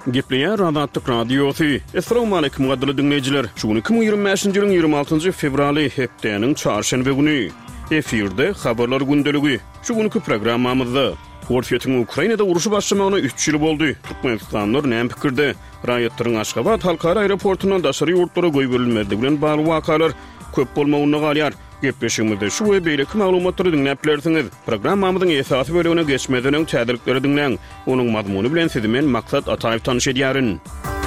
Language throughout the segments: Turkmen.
Gepleyer Azatlyk Radiosu. Assalamu alaykum gadly dinleyijiler. Şu 2025-nji ýylyň 26-njy fevraly hepdeniň çarşembe güni. Efirde habarlar gündeligi. Şu günkü programmamyzda Horfiyatın Ukraynada uruşu başlamagyna 3 ýyl boldy. Türkmenistanlar näme pikirde? Raýatlaryň Aşgabat halkara aeroportundan daşary ýurtlara goýberilmeli bilen bagly wakalar köp bolmagyny galýar. Gepleşigimizde şu we beýleki maglumatlary dinläplersiňiz. Programmamyzyň esasy bölügine geçmeden öň täzelikleri dinleň. Onuň mazmuny bilen sizi men maksat Ataýew tanyş edýärin.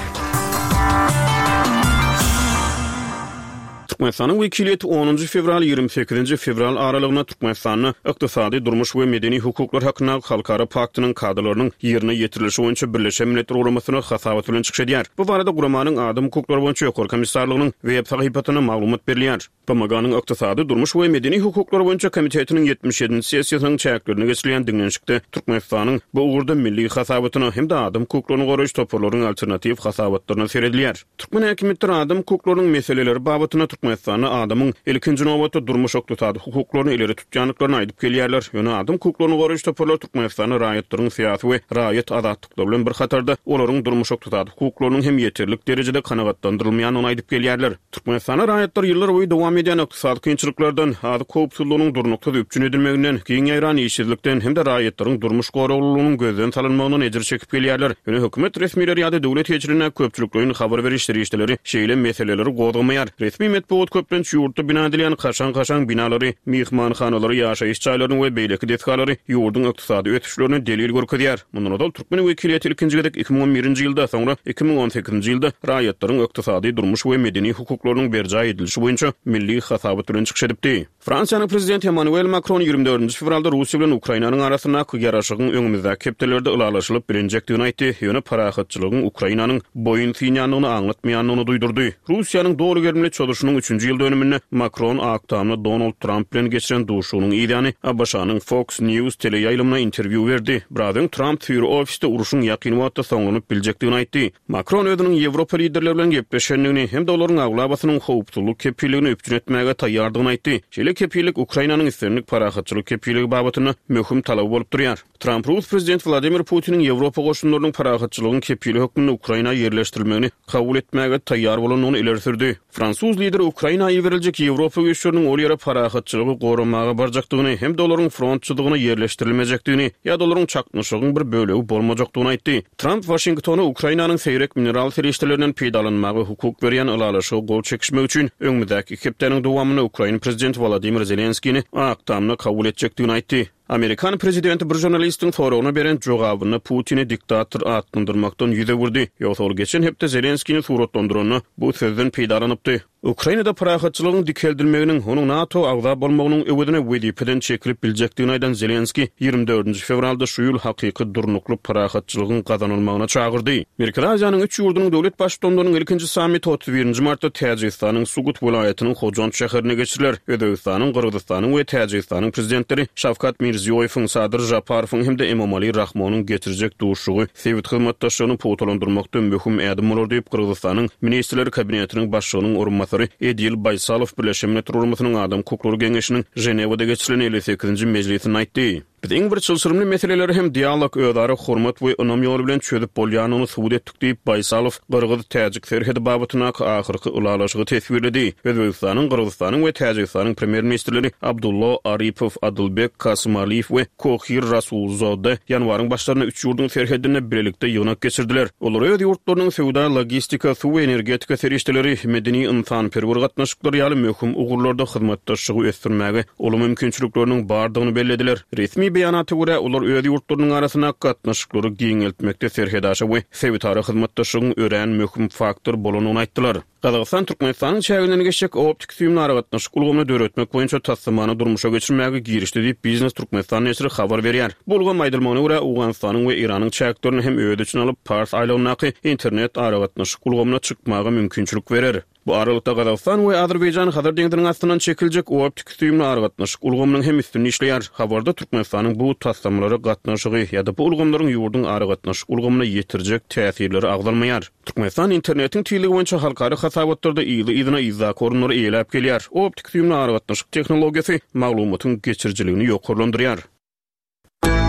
Türkmenistanyň wekiliýeti 10 fevral 28 fevral aralygynda Türkmenistanyň ykdysady durmuş we medeni hukuklar hakyna halkara paktynyň kadrlarynyň ýerine ýetirilişi boýunça Birleşen Milletler Guramasyna hasabat bilen çykyş edýär. Bu barada guramanyň adam hukukları boýunça ýokary komissarlygynyň web sahypasyna maglumat berilýär. PMG'nyň ykdysady durmuş we medeni hukuklar boýunça komitetiniň 77-nji sessiýasynyň çäklerini geçirilýän diňlenşikde Türkmenistanyň bu ugurda milli hasabatyna hem de adam hukuklaryny goraýyş toparlarynyň alternativ hasabatlaryna seredilýär. Türkmen häkimetleri adam hukuklarynyň meseleleri babatyna Türkmenistanyň adamyň ilkinji nowatda durmuş ykdysady hukuklaryny ileri tutýanlyklaryny aýdyp gelýärler. Ýöne adam hukuklaryny goraýyş toparlar Türkmenistanyň raýatlaryň syýasy we raýat azatlyklary bilen bir hatarda olaryň durmuş ykdysady hukuklarynyň hem ýeterlik derejede kanagatlandyrylmaýanyny aýdyp gelýärler. Türkmenistanyň raýatlar ýyllar boýy dowam edýän ykdysady kynçylyklardan, ady köpçüliginiň durnukda üpçün edilmeginden, giň ýaýran işsizlikden hem de raýatlaryň durmuş goraglygynyň gözden salynmagyna ejir çekip gelýärler. Ýöne hökümet resmiýetleri ýa-da döwlet ýetirine köpçülikleriniň habar berişleri işleri şeýle meseleleri gowdamaýar. Resmi metbuat köplenç ýurtda bina edilen kaşan binalary, mihmanhanalary, ýaşaýyş çaýlaryny we beýleki desgalary ýurdun ykdysady ötüşlerini delil görkezýär. Mundan odal Türkmen wekiliýeti ilkinji gedek 2011-nji ýylda soňra 2018-nji ýylda raýatlaryň ykdysady durmuş we medeni hukuklarynyň berjä edilişi boýunça milli hasabat bilen çykyş edipdi. Fransiýanyň prezidenti Emmanuel Macron 24 fevralda Russiýa bilen Ukrainanyň arasynda gyaraşygyň öňümizde hepdelerde ulalaşylyp bilinjekdigini aýtdy. Ýöne parahatçylygyň Ukrainanyň boyun synýanlygyny aňlatmaýanyny duýdurdy. Russiýanyň dogry germli çoluşynyň 3-nji ýyl dönüminde Macron aktamda Donald Trump bilen geçiren duşunyň ýa-ni Abaşanyň Fox News teleýaýlymyna interwiu berdi. Birazdan Trump für ofisde uruşyň ýakyn wagtda soňlanyp biljekdigini aýtdy. Macron özüniň Ýewropa liderleri bilen gepleşenligini hem de olaryň aglabasynyň howpsuzlyk kepilligini üpçün etmäge taýýardygyny aýtdy. Şeýle kepillik Ukrainanyň islenlik parahatçylyk kepilligi babatyna möhüm talap bolup durýar. Trump Rus prezident Vladimir Putiniň Ýewropa goşunlarynyň parahatçylygyny kepillik hökmüne Ukraina ýerleşdirilmegini kabul etmäge taýýar bolanyny ileri sürdi. Fransuz lideri Ukrainaýa beriljek Ýewropa güýçleriniň ol ýere parahatçylygy goramaga barjakdygyny hem de olaryň frontçylygyny ýerleşdirilmejekdigini ýa da olaryň çaknyşygyň bir bölegi bolmajakdygyny aýtdy. Trump Washingtona Ukrainanyň seýrek mineral serişdelerinden peýdalanmagy hukuk berýän ulalaşy gol çekişmek üçin öňümizde hepdeniň dowamyny Ukraina prezidenti Volodymyr Zelenskiýni aktamyna kabul etjekdigini aýtdy. Amerikan prezidenti bir jurnalistiň soragyna beren jogabyny Putini diktator atlandyrmakdan ýüze wurdy. Ýa-da geçen hepde Zelenskiýni suratlandyryny bu sözden peýdalanıpdy. Ukrainada parahatçylygyň dikeldilmeginiň onuň NATO agza bolmagynyň öwedine wedipeden çekilip biljekdigini aýdan Zelenski 24 fevralda şu ýyl hakyky durnukly parahatçylygyň gazanylmagyna çagyrdy. Merkezi Aziýanyň 3 ýurdunyň döwlet başçylarynyň ilkinji sammiti 31 martda Täjikistanyň Sugut welaýatynyň Hojant şäherine geçiriler. Özbekistanyň, Kyrgyzstanyň we Täjikistanyň prezidentleri Şavkat Mirziýoýewiň, Sadyr Japarowyň hem de Emomali Rahmonyň getirjek duşugy sewit hyzmatdaşlygyny potalandyrmakda möhüm ädim bolar diýip Kyrgyzstanyň ministrleri kabinetiniň başlygynyň orunmasary Edil Baysalow Birleşen Milletler Guramasynyň adam hukuklary geňeşiniň Jenewada geçirilen 58-nji mejlisinde aýtdy. Biz iň bir çylşyrymly meseleleri hem dialog öýdary hormat we önüm ýoly bilen çözüp bolýanyny subut etdik diýip Baysalow Kyrgyz-Täjik serhedi babatyna ahyrky ulalaşygy tesbirledi. Özbekistanyň, Kyrgyzstanyň we Täjikistanyň premier ministrleri Abdullah Aripow, Adylbek Kasymaliýew we Kohir Rasulzada ýanwaryň başlaryna 3 ýurduň serhedine birlikde ýygynak geçirdiler. Olar öz ýurtlarynyň sewda, logistika, suw we energetika serişdeleri, medeni insan perwer gatnaşyklary ýaly möhüm ugurlarda hyzmatdaşlygy ösdürmäge olu mümkinçilikleriniň bardygyny bellediler. Resmi beýanaty görä ular öz ýurtlarynyň arasyna gatnaşyklary giňeltmekde serhedaşy we sewitary hyzmatdaşlygyň ören möhüm faktor bolanyny aýtdylar. Kazakistan Türkmenistanyň çäginiň geçecek optik süýümlary gatnaşyk ulgamyny döretmek boýunça tassamany durmuşa geçirmäge girişdi diýip Biznes Türkmenistan näşri habar berýär. Bu ulgam aýdylmagyna görä Owganstanyň we Iranyň çäklerini hem öýde üçin alyp Pars aýlagynaky internet ara gatnaşyk ulgamyna çykmaga mümkinçilik berer. Bu aralykda Kazakistan we Azerbaýjan Hazar deňdiň astynan çekiljek optik süýümlary gatnaşyk ulgamynyň hem üstünde işleýär. Habarda Türkmenistanyň bu tassamlary gatnaşygy ýa-da bu ulgamlaryň ýurdun ara gatnaşyk ulgamyna ýetirjek täsirleri agdalmaýar. Türkmenistan internetiň tiýligi boýunça halkary hasabatlarda ýylyna izak orunlary eýläp gelýär. Optik süýümlary gatnaşyk tehnologiýasy maglumatyň geçirjiligini ýokarlandyrýar.